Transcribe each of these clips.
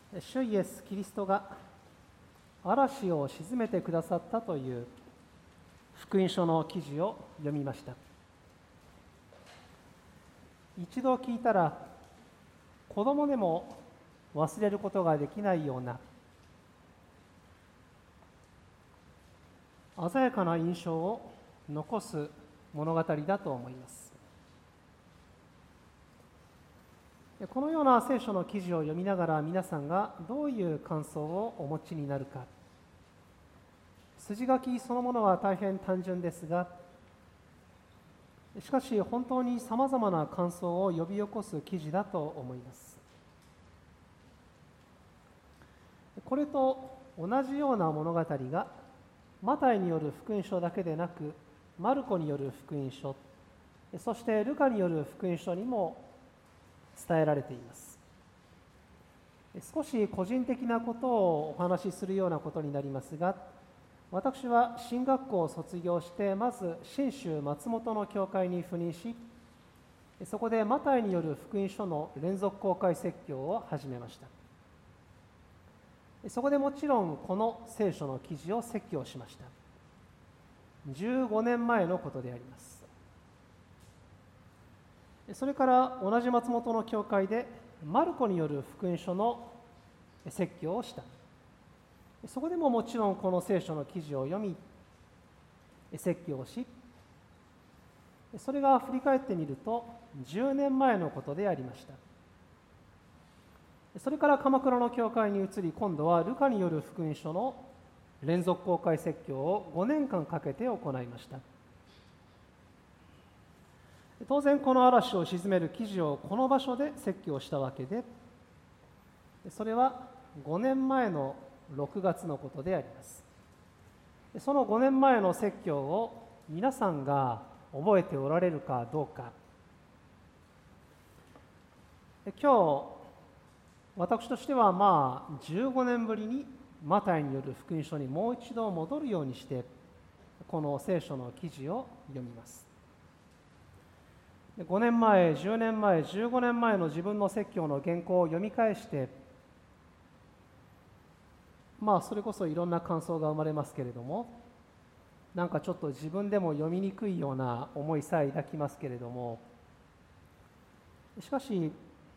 主イエス・キリストが嵐を鎮めてくださったという福音書の記事を読みました。一度聞いたら子供でも忘れることができないような鮮やかな印象を残す物語だと思います。このような聖書の記事を読みながら皆さんがどういう感想をお持ちになるか。筋書きそのものは大変単純ですが、しかし本当にさまざまな感想を呼び起こす記事だと思います。これと同じような物語がマタイによる福音書だけでなく、マルコによる福音書、そしてルカによる福音書にも伝えられています。少し個人的なことをお話しするようなことになりますが、私は神学校を卒業してまず信州松本の教会に赴任し、そこでマタイによる福音書の連続公開説教を始めました。そこでもちろんこの聖書の記事を説教しました。15年前のことであります。それから同じ松本の教会でマルコによる福音書の説教をした。そこでももちろんこの聖書の記事を読み説教をし、それが振り返ってみると10年前のことでありました。それから鎌倉の教会に移り、今度はルカによる福音書の連続公開説教を5年間かけて行いました。当然この嵐を鎮める記事をこの場所で説教したわけで、それは5年前の6月のことであります。その5年前の説教を皆さんが覚えておられるかどうか。今日私としては15年ぶりにマタイによる福音書にもう一度戻るようにしてこの聖書の記事を読みます。5年前、10年前、15年前の自分の説教の原稿を読み返して、それこそいろんな感想が生まれますけれども、なんかちょっと自分でも読みにくいような思いさえ抱きますけれども、しかし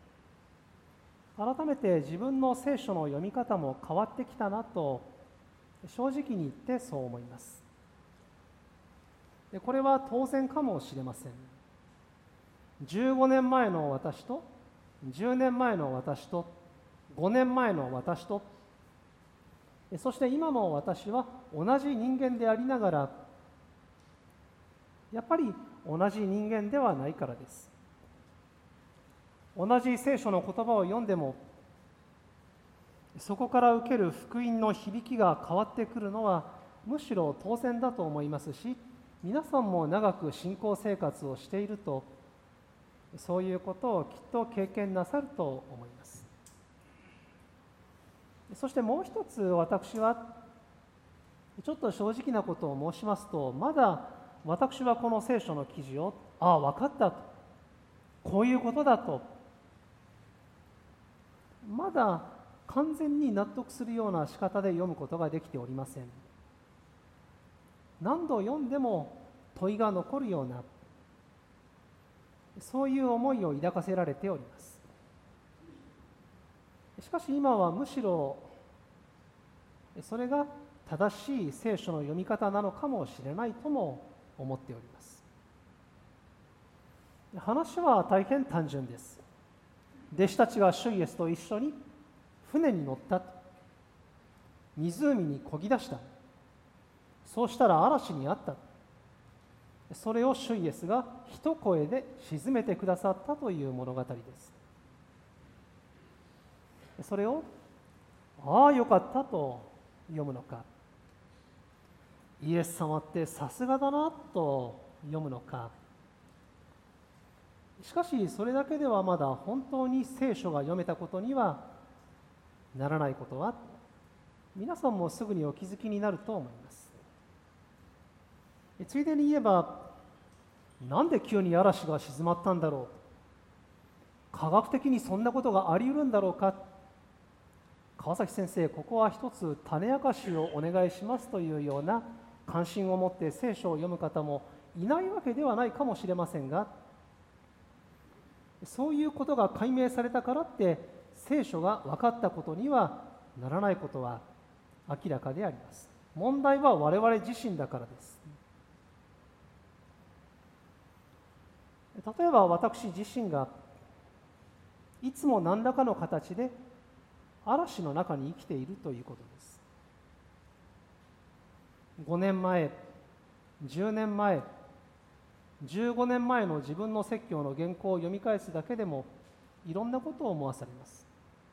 改めて自分の聖書の読み方も変わってきたなと正直に言ってそう思います。これは当然かもしれません。15年前の私と10年前の私と5年前の私と、そして今の私は同じ人間でありながら、やっぱり同じ人間ではないからです。同じ聖書の言葉を読んでも、そこから受ける福音の響きが変わってくるのはむしろ当然だと思いますし、皆さんも長く信仰生活をしているとそういうことをきっと経験なさると思います。そしてもう一つ、私はちょっと正直なことを申しますと、まだ私はこの聖書の記事を分かったと、こういうことだと、まだ完全に納得するような仕方で読むことができておりません。何度読んでも問いが残るような、そういう思いを抱かせられております。しかし今はむしろそれが正しい聖書の読み方なのかもしれないとも思っております。話は大変単純です。弟子たちが主イエスと一緒に船に乗ったと、湖に漕ぎ出した。そうしたら嵐にあった。それを主イエスが一声で鎮めてくださったという物語です。それをよかったと読むのか、イエス様ってさすがだなと読むのか。しかしそれだけではまだ本当に聖書が読めたことにはならないことは皆さんもすぐにお気づきになると思います。ついでに言えば、なんで急に嵐が静まったんだろう、科学的にそんなことがあり得るんだろうか、 川崎先生、ここは一つ種明かしをお願いしますというような関心を持って聖書を読む方もいないわけではないかもしれませんが、そういうことが解明されたからって聖書が分かったことにはならないことは明らかであります。問題は我々自身だからです。例えば私自身がいつも何らかの形で嵐の中に生きているということです。5年前、10年前、15年前の自分の説教の原稿を読み返すだけでもいろんなことを思わされます。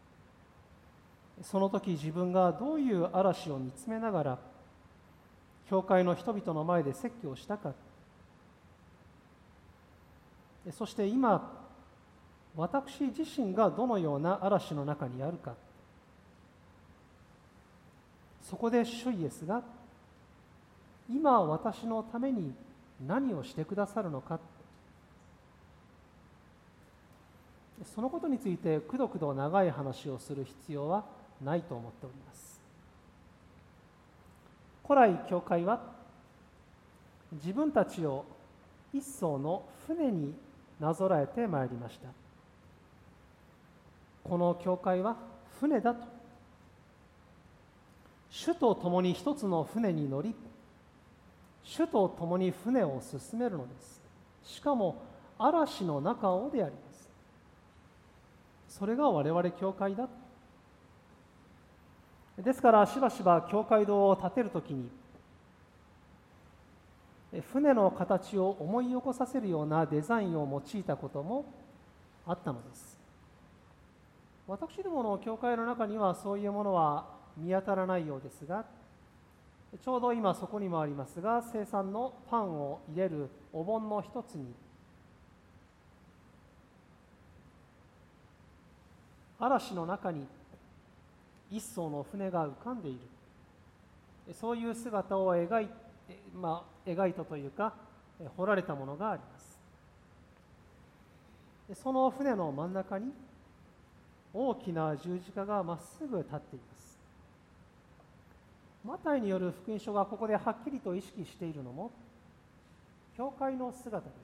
その時自分がどういう嵐を見つめながら教会の人々の前で説教をしたか、そして今私自身がどのような嵐の中にあるか、そこで主イエスが今私のために何をしてくださるのか、そのことについてくどくど長い話をする必要はないと思っております。古来教会は自分たちを一艘の船になぞらえてまいりました。この教会は船だと、主と共に一つの船に乗り、主と共に船を進めるのです。しかも嵐の中をであります。それが我々教会だ。ですからしばしば教会堂を建てるときに船の形を思い起こさせるようなデザインを用いたこともあったのです。私どもの教会の中にはそういうものは見当たらないようですが、ちょうど今そこにもありますが、生産のパンを入れるお盆の一つに嵐の中に一艘の船が浮かんでいる、そういう姿を描いたというか彫られたものがあります。その船の真ん中に大きな十字架がまっすぐ立っています。マタイによる福音書がここではっきりと意識しているのも教会の姿です。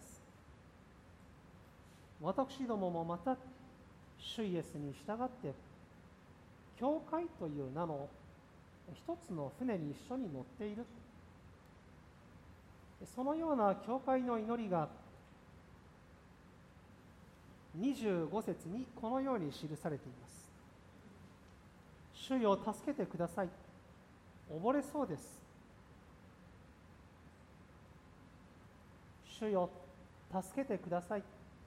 私どももまた主イエスに従って教会という名の一つの船に一緒に乗っている、そのような教会の祈りが25節にこのように記されています。主よ助けてください、溺れそうです。主よ助けてください、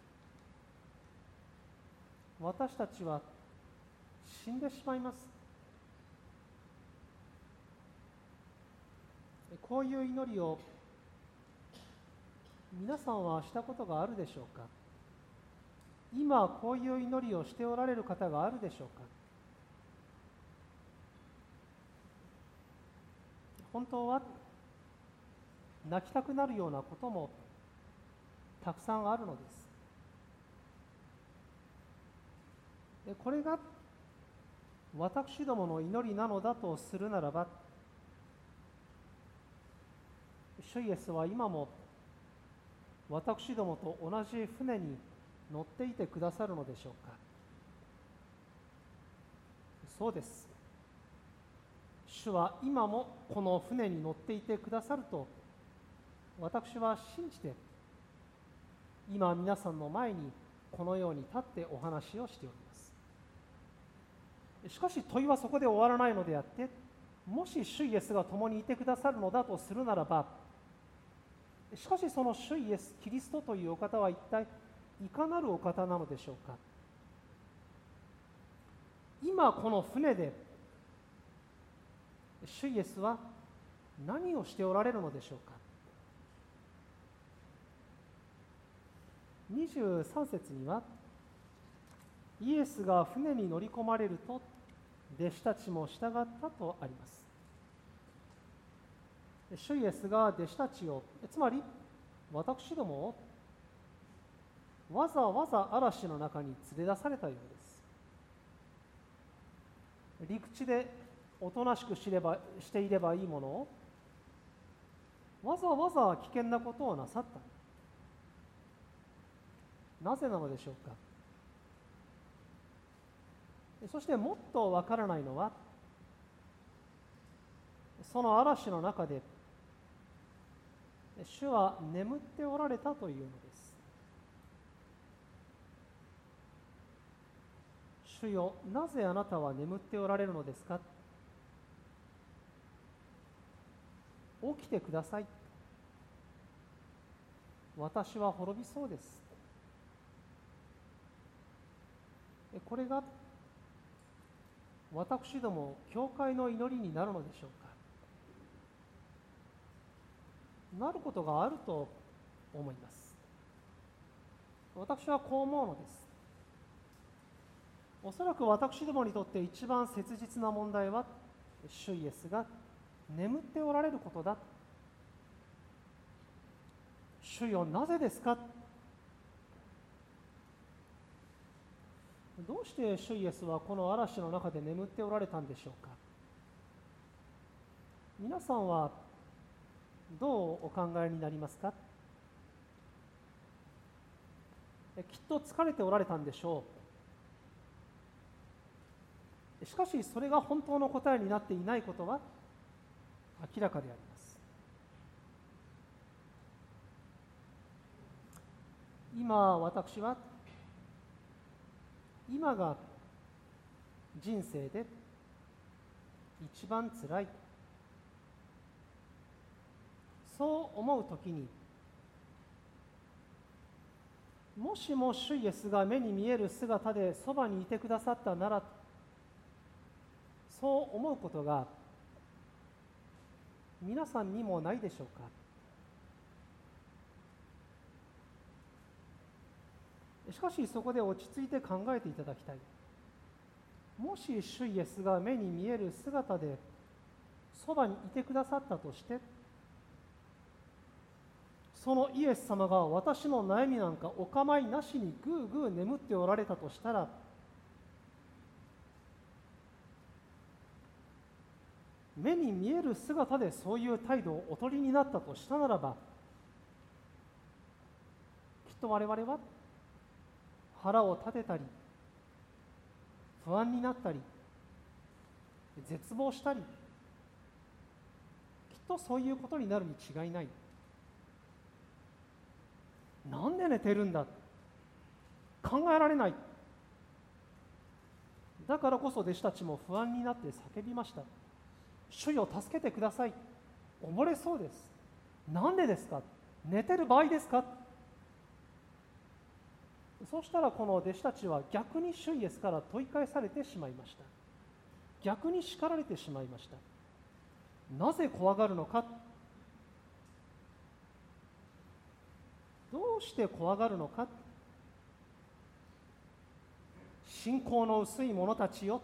私たちは死んでしまいます。こういう祈りを皆さんはしたことがあるでしょうか。今こういう祈りをしておられる方があるでしょうか。本当は泣きたくなるようなこともたくさんあるのです。これが私どもの祈りなのだとするならば、主イエスは今も私どもと同じ船に乗っていてくださるのでしょうか。そうです。主は今もこの船に乗っていてくださると私は信じて今皆さんの前にこのように立ってお話をしております。しかし問いはそこで終わらないのであって、もし主イエスが共にいてくださるのだとするならば、しかしその主イエスキリストというお方は一体いかなるお方なのでしょうか。今この船で主イエスは何をしておられるのでしょうか。23節にはイエスが船に乗り込まれると弟子たちも従ったとあります。主イエスが弟子たちを、つまり私どもをわざわざ嵐の中に連れ出されたようです。 陸地でおとなしくしていればいいものを、わざわざ危険なことをなさった。なぜなのでしょうか。そしてもっとわからないのは、その嵐の中で主は眠っておられたというのです。主よ、なぜあなたは眠っておられるのですか。起きてください。私は滅びそうです。これが私ども教会の祈りになるのでしょうか。なることがあると思います。私はこう思うのです。おそらく私どもにとって一番切実な問題は、主イエスが眠っておられることだ。主よ、なぜですか。どうして主イエスはこの嵐の中で眠っておられたんでしょうか。皆さんはどうお考えになりますか。きっと疲れておられたんでしょう。しかしそれが本当の答えになっていないことは明らかであります。私は今が人生で一番つらい、そう思うときに、もしも主イエスが目に見える姿でそばにいてくださったなら、そう思うことが皆さんにもないでしょうか。しかしそこで落ち着いて考えていただきたい。もし主イエスが目に見える姿でそばにいてくださったとして、そのイエス様が私の悩みなんかお構いなしにぐうぐう眠っておられたとしたら、目に見える姿でそういう態度をお取りになったとしたならば、きっと我々は腹を立てたり、不安になったり、絶望したり、きっとそういうことになるに違いない。なんで寝てるんだ、考えられない。だからこそ弟子たちも不安になって叫びました。主よ、助けてください。溺れそうです。なんでですか。寝てる場合ですか。そうしたらこの弟子たちは逆に主イエスから問い返されてしまいました。逆に叱られてしまいました。なぜ怖がるのか。どうして怖がるのか。信仰の薄い者たちよ、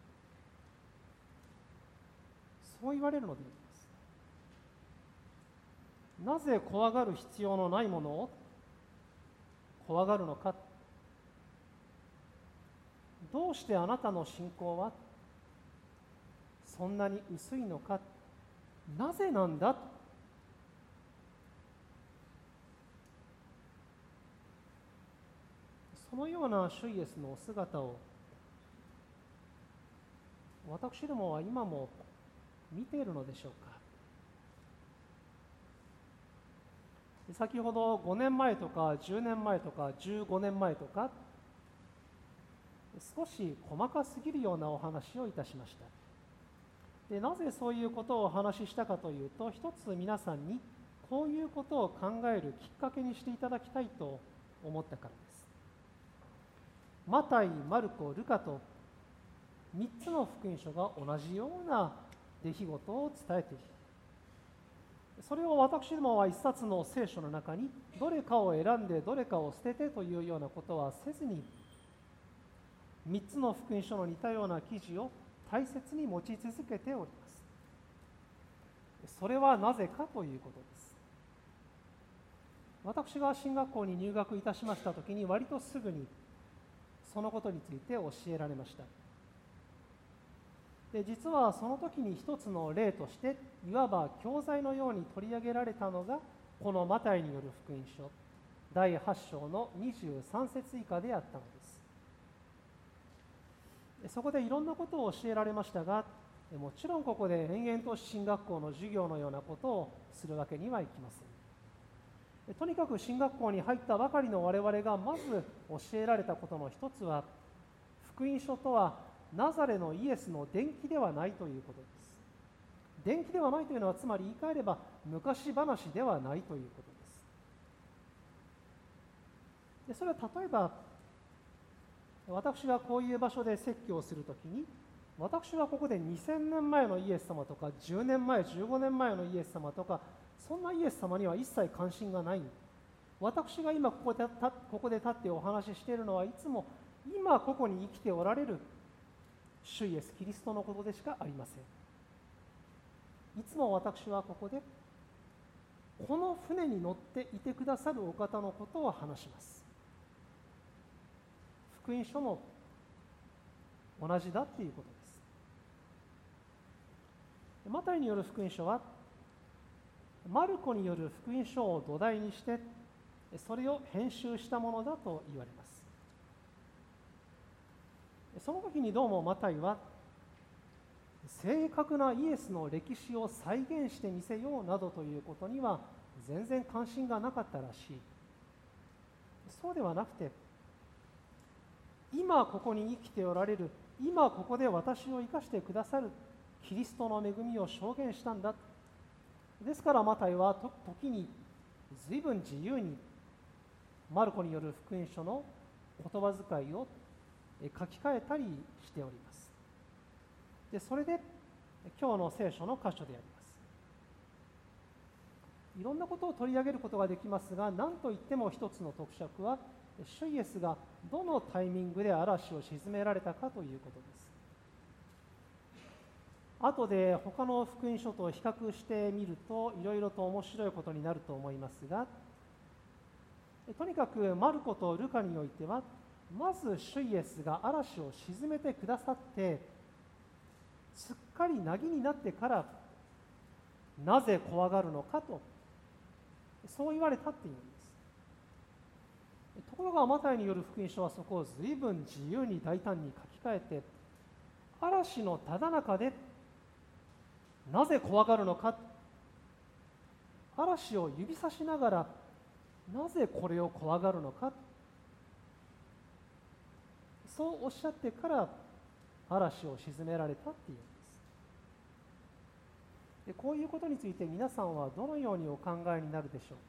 そう言われるのであります。なぜ怖がる必要のないものを怖がるのか。どうしてあなたの信仰はそんなに薄いのか。なぜなんだ。そのような主イエスのお姿を私どもは今も見ているのでしょうか。先ほど5年前とか10年前とか15年前とか、少し細かすぎるようなお話をいたしました。で、なぜそういうことをお話ししたかというと、一つ皆さんにこういうことを考えるきっかけにしていただきたいと思ったからです。マタイ、マルコ、ルカと3つの福音書が同じような出来事を伝えている。それを私どもは一冊の聖書の中にどれかを選んでどれかを捨ててというようなことはせずに、3つの福音書の似たような記事を大切に持ち続けております。それはなぜかということです。私が神学校に入学いたしましたときに、割とすぐにそのことについて教えられました。 で実はその時に一つの例としていわば教材のように取り上げられたのがこのマタイによる福音書第8章の23節以下であったのです。そこでいろんなことを教えられましたが、もちろんここで延々と進学校の授業のようなことをするわけにはいきません。とにかく進学校に入ったばかりの我々がまず教えられたことの一つは、福音書とはナザレのイエスの伝記ではないということです。伝記ではないというのは、つまり言い換えれば昔話ではないということです。それは例えば、私がこういう場所で説教をするときに、私はここで2000年前のイエス様とか10年前15年前のイエス様とか、そんなイエス様には一切関心がない。私が今ここで立ってお話ししているのは、いつも今ここに生きておられる主イエスキリストのことでしかありません。いつも私はここでこの船に乗っていてくださるお方のことを話します。福音書も同じだっていうことです。マタイによる福音書はマルコによる福音書を土台にしてそれを編集したものだと言われます。その時にどうもマタイは正確なイエスの歴史を再現してみせようなどということには全然関心がなかったらしい。そうではなくて、今ここに生きておられる、今ここで私を生かしてくださるキリストの恵みを証言したんだ。ですからマタイは時に随分自由にマルコによる福音書の言葉遣いを書き換えたりしております。でそれで今日の聖書の箇所であります。いろんなことを取り上げることができますが、何といっても一つの特色は、主イエスがどのタイミングで嵐を鎮められたかということです。後で他の福音書と比較してみるといろいろと面白いことになると思いますが、とにかくマルコとルカにおいては、まず主イエスが嵐を鎮めてくださってすっかり凪になってからなぜ怖がるのかとそう言われたっていうんです。ところがマタイによる福音書はそこを随分自由に大胆に書き換えて、嵐のただ中でなぜ怖がるのか、嵐を指さしながらなぜこれを怖がるのか、そうおっしゃってから嵐を鎮められたっていうんです。でこういうことについて皆さんはどのようにお考えになるでしょ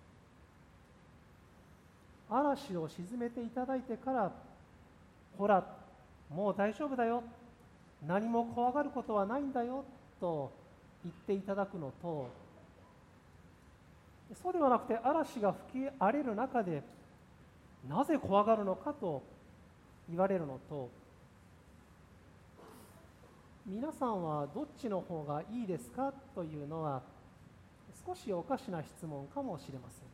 うか。嵐を鎮めていただいてから、ほらもう大丈夫だよ、何も怖がることはないんだよと言っていただくのと、そうではなくて嵐が吹き荒れる中でなぜ怖がるのかと言われるのと、皆さんはどっちの方がいいですかというのは少しおかしな質問かもしれません。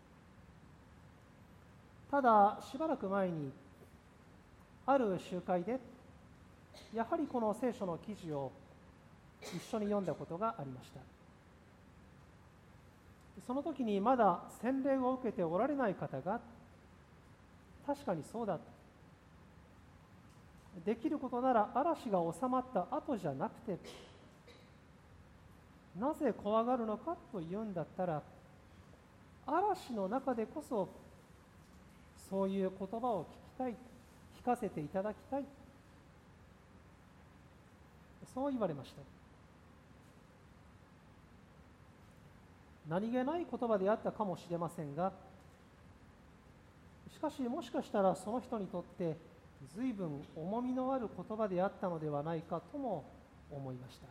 ただしばらく前にある集会でやはりこの聖書の記事を一緒に読んだことがありました。その時にまだ洗礼を受けておられない方が、確かにそうだ、できることなら嵐が収まった後じゃなくて、なぜ怖がるのかというんだったら、嵐の中でこそそういう言葉を聞きたい、聞かせていただきたい、そう言われました。何気ない言葉であったかもしれませんが、しかしもしかしたらその人にとって随分重みのある言葉であったのではないかとも思いました。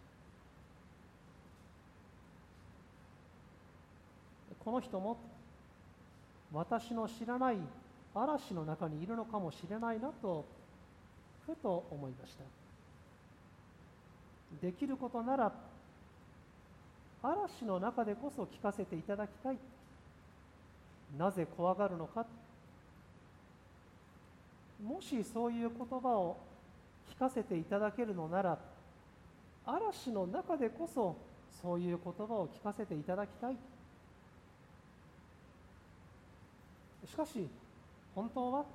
この人も私の知らない嵐の中にいるのかもしれないなとふと思いました。できることなら嵐の中でこそ聞かせていただきたい。なぜ怖がるのか。もしそういう言葉を聞かせていただけるのなら、 嵐の中でこそそういう言葉を聞かせていただきたい。しかし本当は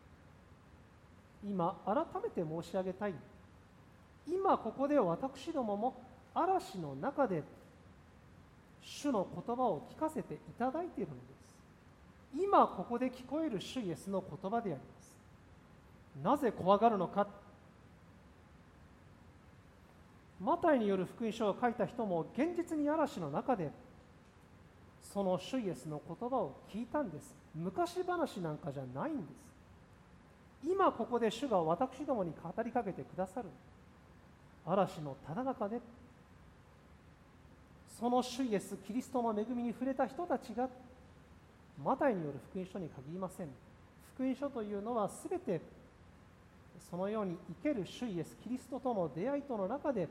今改めて申し上げたい。今ここで私どもも嵐の中で主の言葉を聞かせていただいているのです。今ここで聞こえる主イエスの言葉であります。なぜ怖がるのか。マタイによる福音書を書いた人も現実に嵐の中でその主イエスの言葉を聞いたんです。昔話なんかじゃないんです。今ここで主が私どもに語りかけてくださる。嵐のただ中でその主イエスキリストの恵みに触れた人たちがマタイによる福音書に限りません。福音書というのはすべてそのように生ける主イエスキリストとの出会いの中で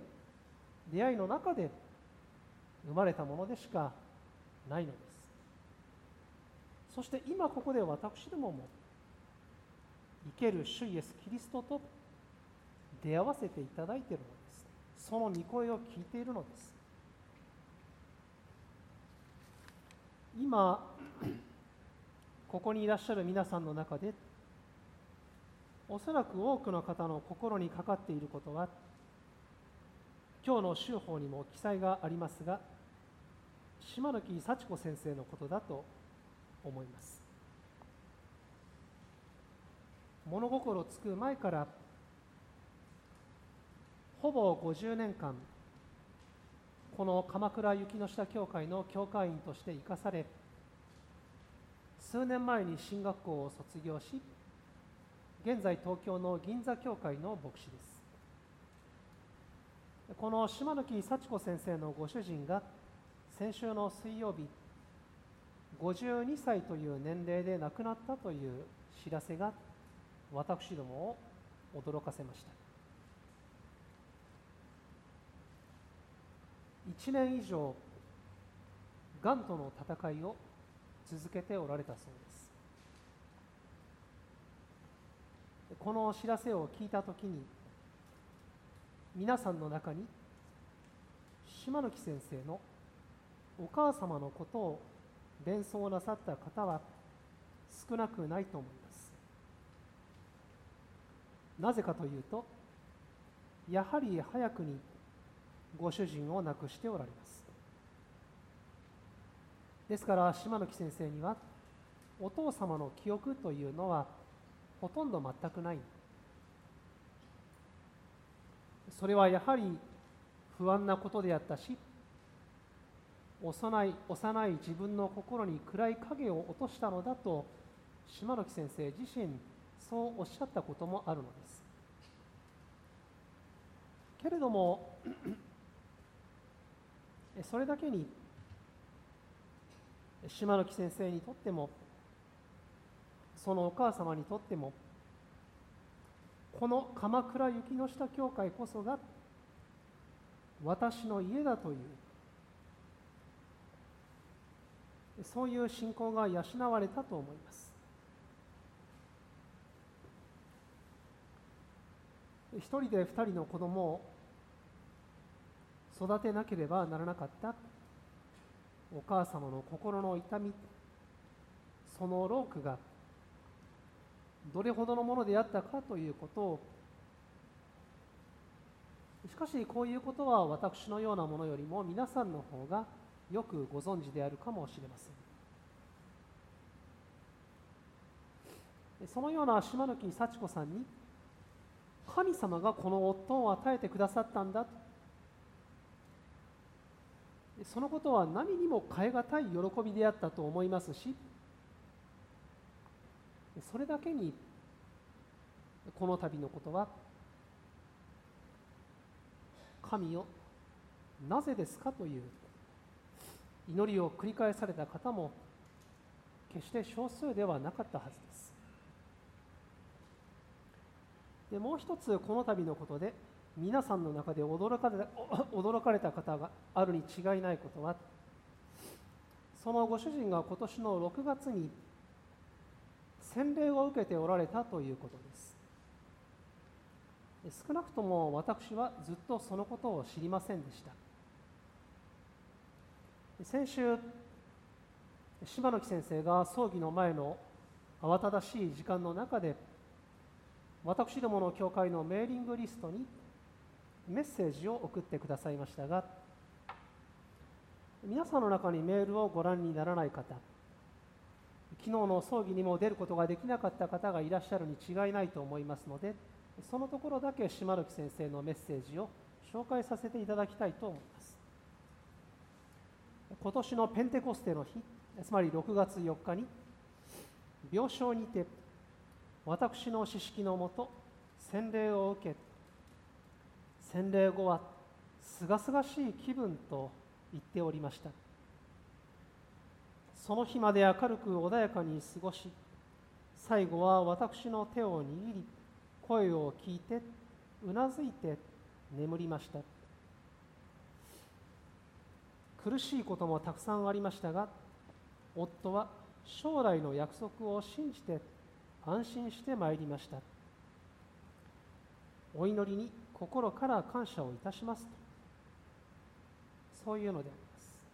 生まれたものでしかないのです。そして今ここで私どもも生ける主イエスキリストと出会わせていただいているのです。その御声を聞いているのです。今ここにいらっしゃる皆さんの中でおそらく多くの方の心にかかっていることは今日の修法にも記載がありますが、島貫幸子先生のことだと思います。物心つく前からほぼ50年間この鎌倉雪の下教会の教会員として生かされ、数年前に神学校を卒業し、現在東京の銀座教会の牧師です。この島貫幸子先生のご主人が先週の水曜日52歳という年齢で亡くなったという知らせが私どもを驚かせました。1年以上がんとの戦いを続けておられたそうです。この知らせを聞いたときに皆さんの中に島貫先生のお母様のことを連想なさった方は少なくないと思います。なぜかというと、やはり早くにご主人を亡くしておられます。ですから島貫先生にはお父様の記憶というのはほとんど全くない。それはやはり不安なことであったし、幼い自分の心に暗い影を落としたのだと島貫先生自身そうおっしゃったこともあるのです。けれどもそれだけに島貫先生にとってもそのお母様にとってもこの鎌倉雪の下教会こそが私の家だというそういう信仰が養われたと思います。一人で二人の子供を育てなければならなかったお母様の心の痛み、その労苦がどれほどのものであったかということを、しかしこういうことは私のようなものよりも皆さんの方がよくご存知であるかもしれません。そのような島貫幸子さんに神様がこの夫を与えてくださったんだ、そのことは何にも代え難い喜びであったと思いますし、それだけにこの度のことは神よなぜですかという祈りを繰り返された方も決して少数ではなかったはずです。でもう一つこの度のことで皆さんの中で驚かれた方があるに違いないことは、そのご主人が今年の6月に洗礼を受けておられたということです。 少なくとも私はずっとそのことを知りませんでした。先週、島貫先生が葬儀の前の慌ただしい時間の中で、私どもの教会のメーリングリストにメッセージを送ってくださいましたが、皆さんの中にメールをご覧にならない方、昨日の葬儀にも出ることができなかった方がいらっしゃるに違いないと思いますので、そのところだけ島貫先生のメッセージを紹介させていただきたいと思います。今年のペンテコステの日、つまり6月4日に、病床にて私の知識のもと洗礼を受け、洗礼後はすがすがしい気分と言っておりました。その日まで明るく穏やかに過ごし、最後は私の手を握り、声を聞いてうなずいて眠りました。苦しいこともたくさんありましたが、夫は将来の約束を信じて安心してまいりました。お祈りに心から感謝をいたしますと、そういうのであり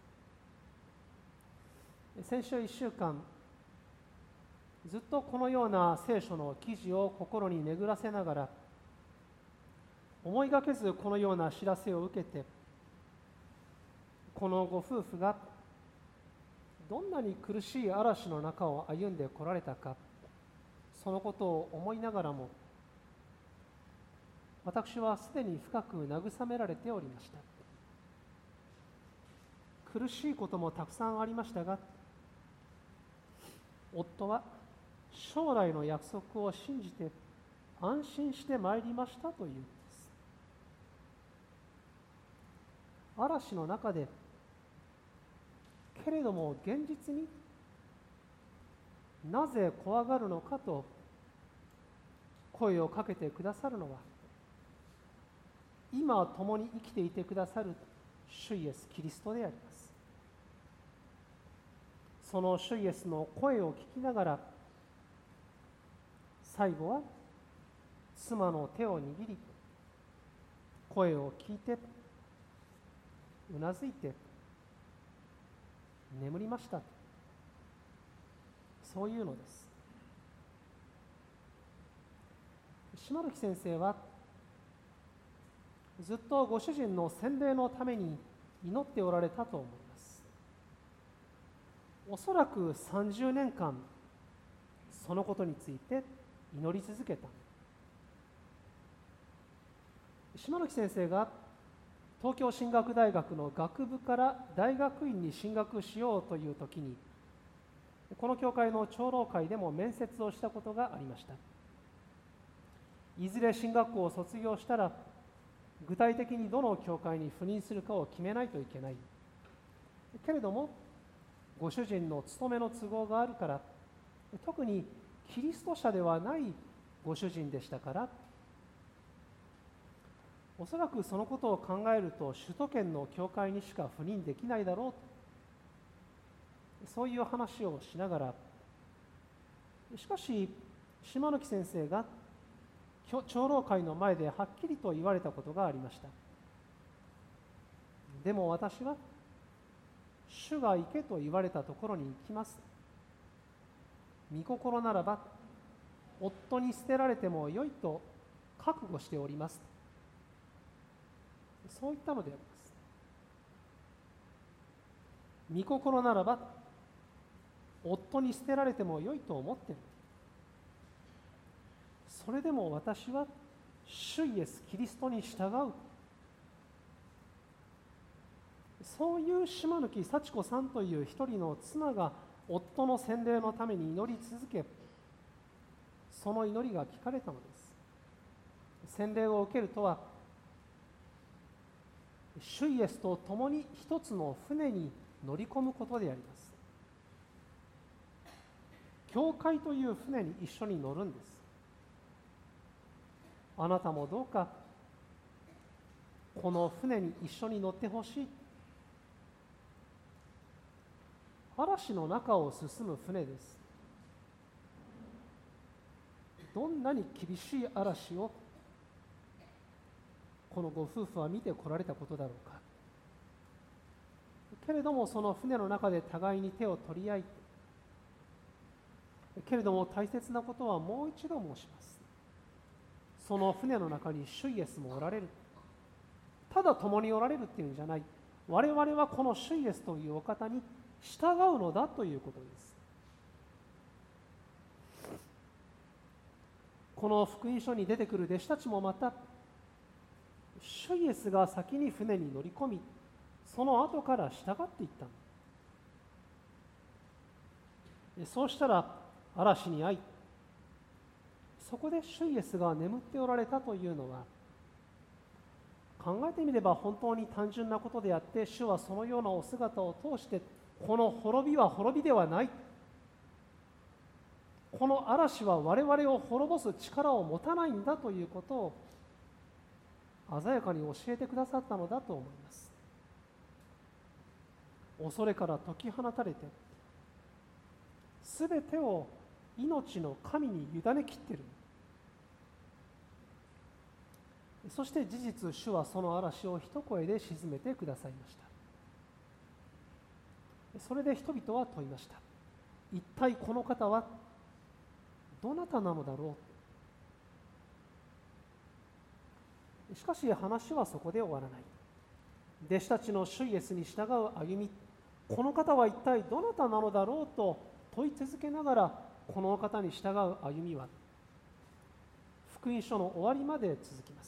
ます。先週1週間、ずっとこのような聖書の記事を心に巡らせながら、思いがけずこのような知らせを受けて、このご夫婦がどんなに苦しい嵐の中を歩んでこられたか、そのことを思いながらも、私はすでに深く慰められておりました。苦しいこともたくさんありましたが、夫は将来の約束を信じて安心してまいりましたというのです。嵐の中で、けれども現実になぜ怖がるのかと声をかけてくださるのは、今共に生きていてくださる主イエス・キリストであります。その主イエスの声を聞きながら、最後は妻の手を握り、声を聞いてうなずいて眠りました。そういうのです。島貫先生はずっとご主人の洗礼のために祈っておられたと思います。おそらく30年間そのことについて祈り続けた。島貫先生が東京進学大学の学部から大学院に進学しようという時に、この教会の長老会でも面接をしたことがありました。いずれ進学校を卒業したら、具体的にどの教会に赴任するかを決めないといけない。けれども、ご主人の勤めの都合があるから、特にキリスト者ではないご主人でしたから、おそらくそのことを考えると首都圏の教会にしか赴任できないだろうと、そういう話をしながら、しかし島貫先生が長老会の前ではっきりと言われたことがありました。でも私は主が行けと言われたところに行きます。御心ならば夫に捨てられてもよいと覚悟しております。そういったのであります。御心ならば夫に捨てられてもよいと思っている。それでも私は主イエス・キリストに従う。そういう島貫幸子さんという一人の妻が夫の洗礼のために祈り続け、その祈りが聞かれたのです。洗礼を受けるとは、主イエスと共に一つの船に乗り込むことであります。教会という船に一緒に乗るんです。あなたもどうかこの船に一緒に乗ってほしい。嵐の中を進む船です。どんなに厳しい嵐をこのご夫婦は見てこられたことだろうか。けれどもその船の中で互いに手を取り合い、けれども大切なことはもう一度申します。その船の中に主イエスもおられる。ただ共におられるっていうんじゃない。我々はこの主イエスというお方に従うのだということです。この福音書に出てくる弟子たちもまた、主イエスが先に船に乗り込み、その後から従っていったの。そうしたら嵐に遭い、そこで主イエスが眠っておられたというのは、考えてみれば本当に単純なことであって、主はそのようなお姿を通して、この滅びは滅びではない、この嵐は我々を滅ぼす力を持たないんだということを鮮やかに教えてくださったのだと思います。恐れから解き放たれて、すべてを命の神に委ねきっている。そして事実、主はその嵐を一声で沈めてくださいました。それで人々は問いました。一体この方はどなたなのだろう。しかし話はそこで終わらない。弟子たちの主イエスに従う歩み、この方は一体どなたなのだろうと問い続けながら、この方に従う歩みは福音書の終わりまで続きます。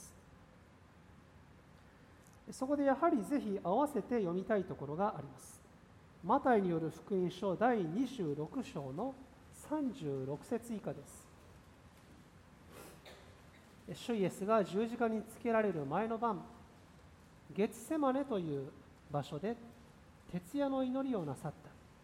そこでやはりぜひ合わせて読みたいところがあります。マタイによる福音書第26章の36節以下です。主イエスが十字架につけられる前の晩、ゲツセマネという場所で徹夜の祈りをなさった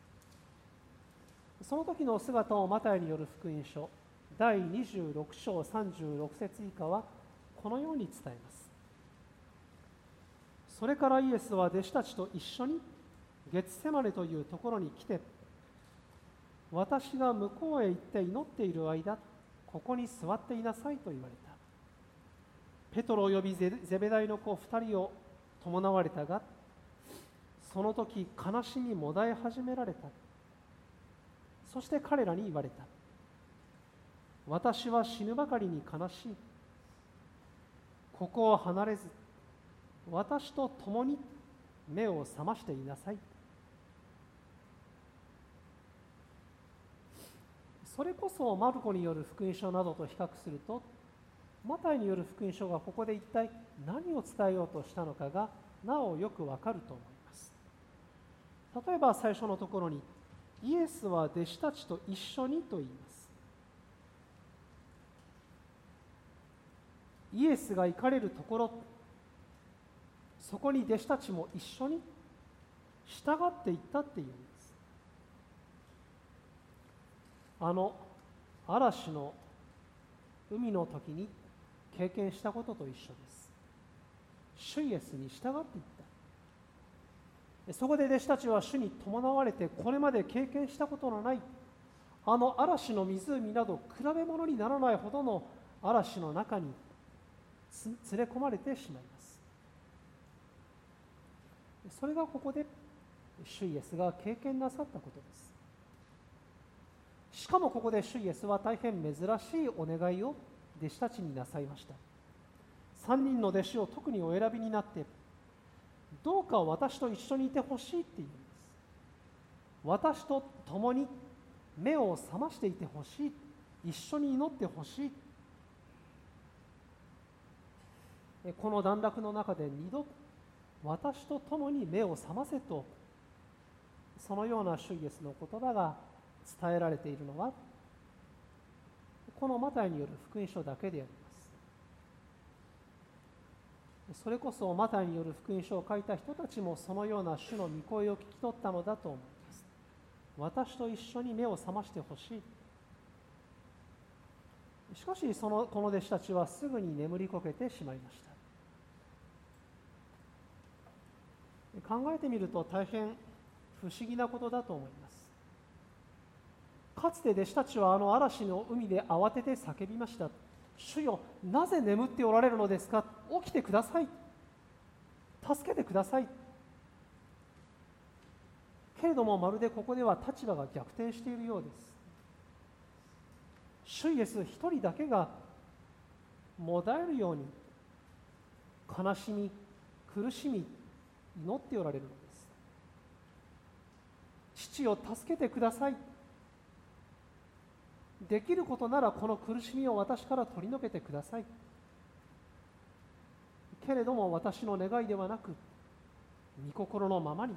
。その時の姿をマタイによる福音書第26章36節以下はこのように伝えます。それからイエスは弟子たちと一緒にゲツセマネというところに来て、私が向こうへ行って祈っている間、ここに座っていなさいと言われた。ペトロおよびゼベダイの子2人を伴われたが、その時悲しみもだえ始められた。そして彼らに言われた。私は死ぬばかりに悲しい。ここを離れず、私と共に目を覚ましていなさい。それこそマルコによる福音書などと比較すると、マタイによる福音書がここで一体何を伝えようとしたのかがなおよくわかると思います。例えば最初のところに、イエスは弟子たちと一緒にと言います。イエスが行かれるところ、そこに弟子たちも一緒に従っていったっていうんです。嵐の海の時に経験したことと一緒です。主イエスに従っていった。そこで弟子たちは主に伴われて、これまで経験したことのない嵐の湖など比べ物にならないほどの嵐の中に連れ込まれてしまいます。それがここで主イエスが経験なさったことです。しかもここで主イエスは大変珍しいお願いを弟子たちになさいました。3人の弟子を特にお選びになって、どうか私と一緒にいてほしいって言うんです。私と共に目を覚ましていてほしい、一緒に祈ってほしい。この段落の中で2度、私と共に目を覚ませと、そのような主イエスの言葉が伝えられているのは、このマタイによる福音書だけであります。それこそマタイによる福音書を書いた人たちもそのような主の御声を聞き取ったのだと思います。私と一緒に目を覚ましてほしい。しかしこの弟子たちはすぐに眠りこけてしまいました。考えてみると大変不思議なことだと思います。かつて弟子たちは嵐の海で慌てて叫びました。 主よ、なぜ眠っておられるのですか。起きてください。助けてください。けれども、まるでここでは立場が逆転しているようです。主イエス一人だけがもだえるように悲しみ、苦しみ、祈っておられるのです。父を助けてください。できることならこの苦しみを私から取り除けてください。けれども私の願いではなく、御心のままに。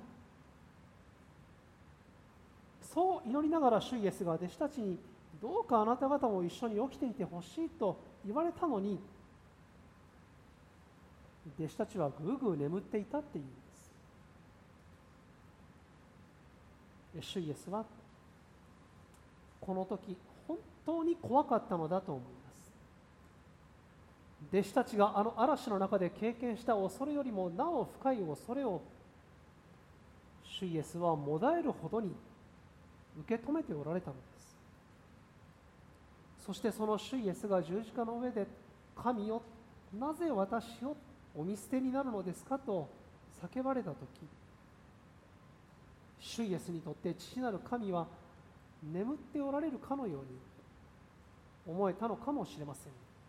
そう祈りながら主イエスが弟子たちに、どうかあなた方も一緒に起きていてほしいと言われたのに、弟子たちはぐうぐう眠っていたっていうんです。主イエスはこの時本当に怖かったのだと思います。弟子たちがあの嵐の中で経験した恐れよりもなお深い恐れを主イエスはもだえるほどに受け止めておられたのです。そしてその主イエスが十字架の上で、神よ、なぜ私をお見捨てになるのですかと叫ばれたとき、主イエスにとって父なる神は眠っておられるかのように思えたのかもしれません。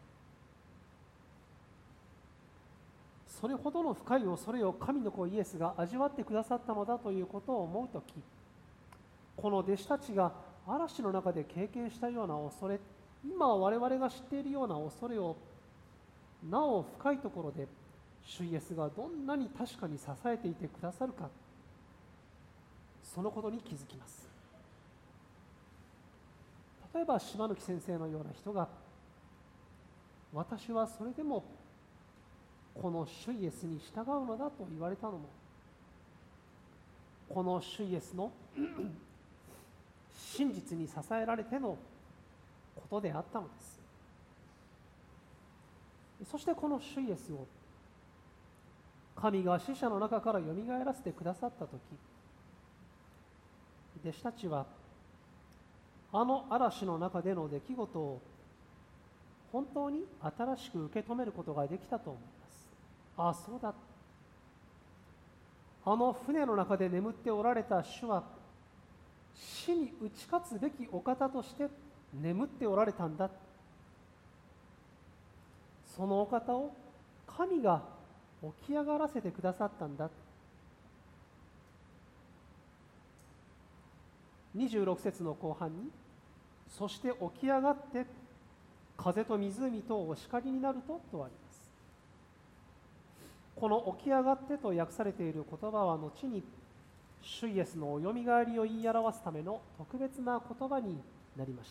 それほどの深い恐れを神の子イエスが味わってくださったのだということを思うとき、この弟子たちが嵐の中で経験したような恐れ、今我々が知っているような恐れをなお深いところで主イエスがどんなに確かに支えていてくださるか、そのことに気づきます。例えば島貫先生のような人が、私はそれでもこの主イエスに従うのだと言われたのも、この主イエスの真実に支えられてのことであったのです。そしてこの主イエスを神が死者の中からよみがえらせてくださったとき、弟子たちはあの嵐の中での出来事を本当に新しく受け止めることができたと思います。ああ、そうだ、あの船の中で眠っておられた主は死に打ち勝つべきお方として眠っておられたんだ。そのお方を神が起き上がらせてくださったんだ。26節の後半に、そして起き上がって風と湖とお叱りになるとあります。この起き上がってと訳されている言葉は後に主イエスのおよみがえりを言い表すための特別な言葉になりました。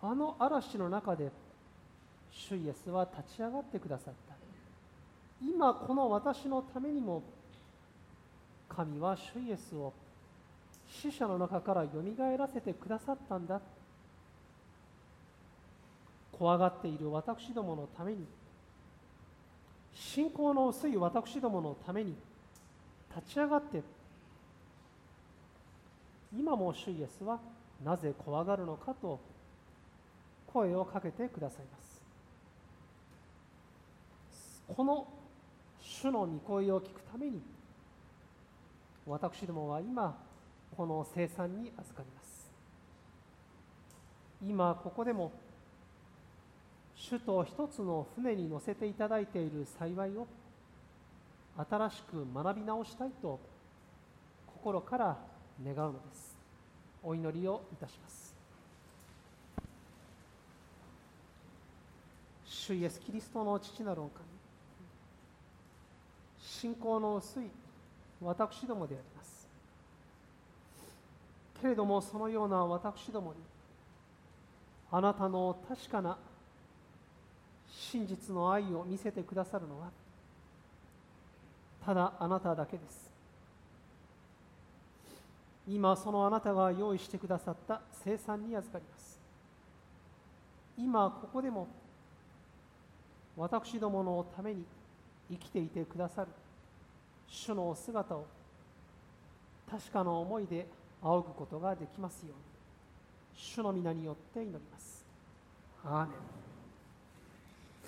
あの嵐の中で主イエスは立ち上がってくださった。今この私のためにも神は主イエスを死者の中からよみがえらせてくださったんだ。怖がっている私どものために、信仰の薄い私どものために立ち上がって、今も主イエスはなぜ怖がるのかと声をかけてくださいます。この主の御声を聞くために、私どもは今この聖餐に預かります。今ここでも主と一つの船に乗せていただいている幸いを新しく学び直したいと心から願うのです。お祈りをいたします。主イエスキリストの父なるお神、信仰の薄い私どもであります。けれどもそのような私どもにあなたの確かな真実の愛を見せてくださるのはただあなただけです。今そのあなたが用意してくださった聖餐に預かります。今ここでも私どものために生きていてくださる主のお姿を確かな思いで仰ぐことができますように、主の皆によって祈ります。 アーメン。